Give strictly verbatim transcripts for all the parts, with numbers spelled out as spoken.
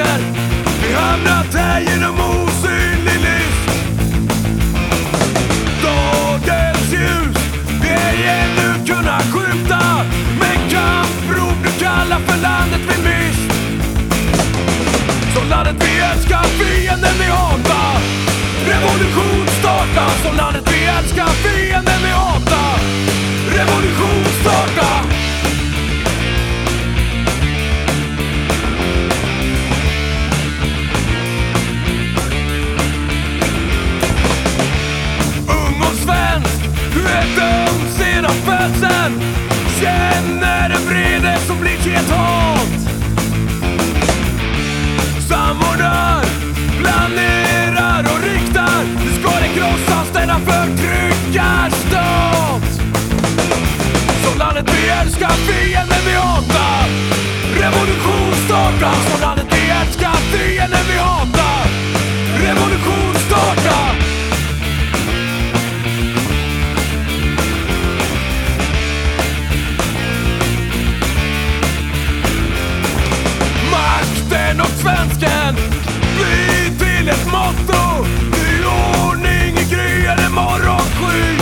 mörker. Vi hamnat här genom osynlig list. Dagens ljus, vi ej ännu kunna skjuta. Men kampprov du kallar för landet vi mist. Som landet vi älskar, fienden vi hatar. Revolution starta, som landet vi älskar, fienden vi hatar. Revolution starta. Ung och svensk, du är dömd sedan födseln. Känner en vrede som blir till ett hat. Samordnar, planerar och riktar. Nu ska det krossas denna förtryckarstat. Som landet vi älskar, fienden vi hatar. Revolution starta. Som landet vi älskar, fienden vi hatar. Revolution starta. Makten och svensken blir till ett motto. Ny ordning i gryende morgonsky.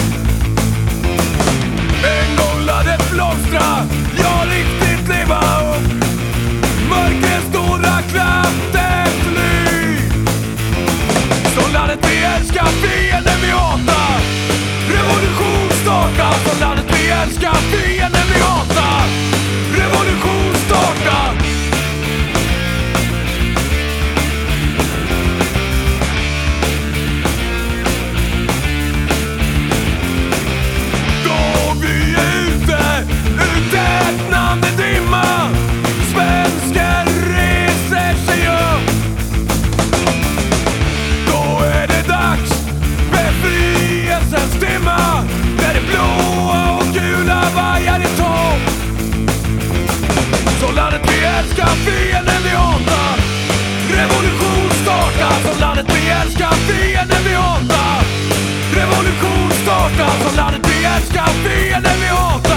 En gång lade det blomstra, ja riktigt leva upp. Mörkrets stora krafter fly. Som landet vi älskar, fienden vi hatar. Revolution starta. Som landet vi älskar, fienden vi hatar. Revolution starta. Fienden vi hatar. Revolution starta. Som landet vi älskar, fienden vi hatar. Revolution starta. Som landet vi älskar, fienden vi hatar.